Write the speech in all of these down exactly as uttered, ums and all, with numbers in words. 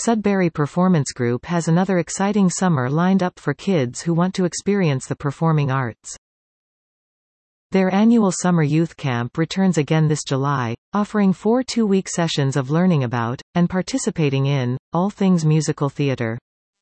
Sudbury Performance Group has another exciting summer lined up for kids who want to experience the performing arts. Their annual summer youth camp returns again this July, offering four two-week sessions of learning about, and participating in, all things musical theater.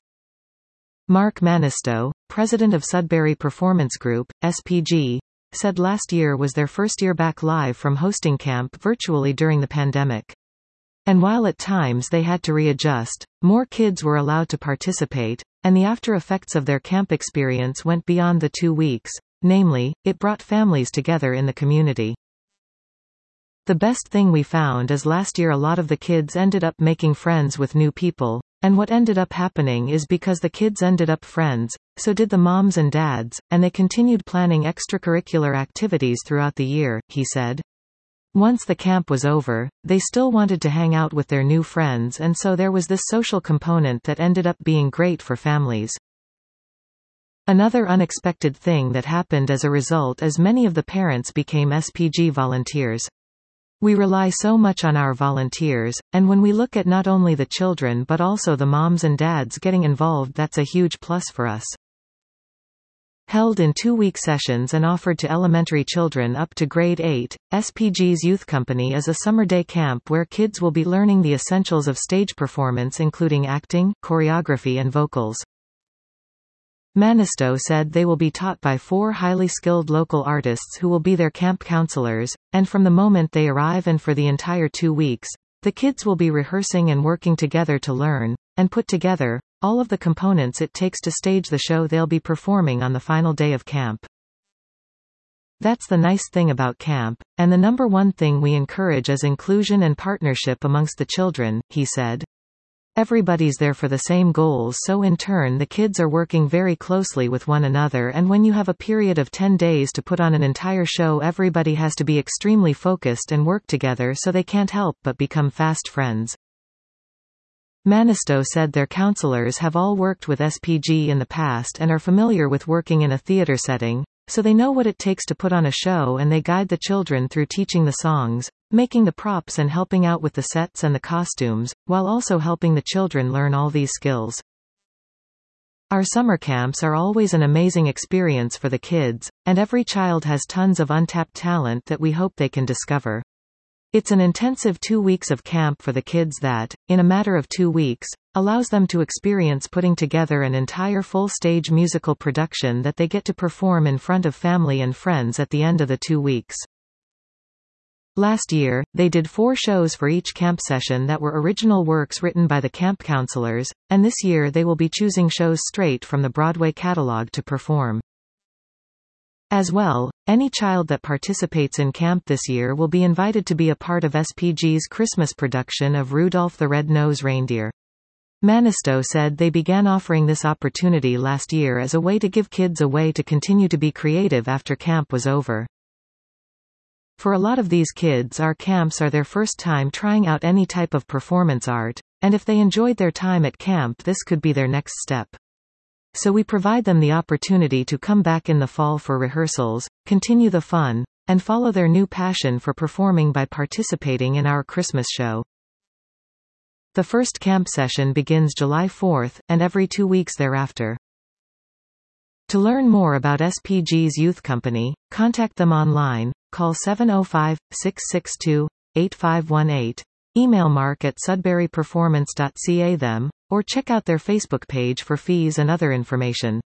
Mark Manisto, president of Sudbury Performance Group, S P G, said last year was their first year back live from hosting camp virtually during the pandemic. And while at times they had to readjust, more kids were allowed to participate, and the after effects of their camp experience went beyond the two weeks. Namely, it brought families together in the community. The best thing we found is last year a lot of the kids ended up making friends with new people, and what ended up happening is because the kids ended up friends, so did the moms and dads, and they continued planning extracurricular activities throughout the year, he said. Once the camp was over, they still wanted to hang out with their new friends, and so there was this social component that ended up being great for families. Another unexpected thing that happened as a result is many of the parents became S P G volunteers. We rely so much on our volunteers, and when we look at not only the children but also the moms and dads getting involved, that's a huge plus for us. Held in two-week sessions and offered to elementary children up to grade eight, S P G's Youth Company is a summer day camp where kids will be learning the essentials of stage performance, including acting, choreography and vocals. Manisto said they will be taught by four highly skilled local artists who will be their camp counselors, and from the moment they arrive and for the entire two weeks, the kids will be rehearsing and working together to learn, and put together, all of the components it takes to stage the show they'll be performing on the final day of camp. That's the nice thing about camp, and the number one thing we encourage is inclusion and partnership amongst the children, he said. Everybody's there for the same goals, so in turn the kids are working very closely with one another, and when you have a period of ten days to put on an entire show, everybody has to be extremely focused and work together, so they can't help but become fast friends. Manisto said their counselors have all worked with S P G in the past and are familiar with working in a theater setting, so they know what it takes to put on a show, and they guide the children through teaching the songs, making the props and helping out with the sets and the costumes, while also helping the children learn all these skills. Our summer camps are always an amazing experience for the kids, and every child has tons of untapped talent that we hope they can discover. It's an intensive two weeks of camp for the kids that, in a matter of two weeks, allows them to experience putting together an entire full-stage musical production that they get to perform in front of family and friends at the end of the two weeks. Last year, they did four shows for each camp session that were original works written by the camp counselors, and this year they will be choosing shows straight from the Broadway catalog to perform. As well, any child that participates in camp this year will be invited to be a part of S P G's Christmas production of Rudolph the Red-Nosed Reindeer. Manisto said they began offering this opportunity last year as a way to give kids a way to continue to be creative after camp was over. For a lot of these kids, our camps are their first time trying out any type of performance art, and if they enjoyed their time at camp, this could be their next step. So we provide them the opportunity to come back in the fall for rehearsals, continue the fun, and follow their new passion for performing by participating in our Christmas show. The first camp session begins July fourth, and every two weeks thereafter. To learn more about S P G's Youth Company, contact them online, call seven oh five, six six two, eight five one eight, email mark at sudbury performance dot c a them, or check out their Facebook page for fees and other information.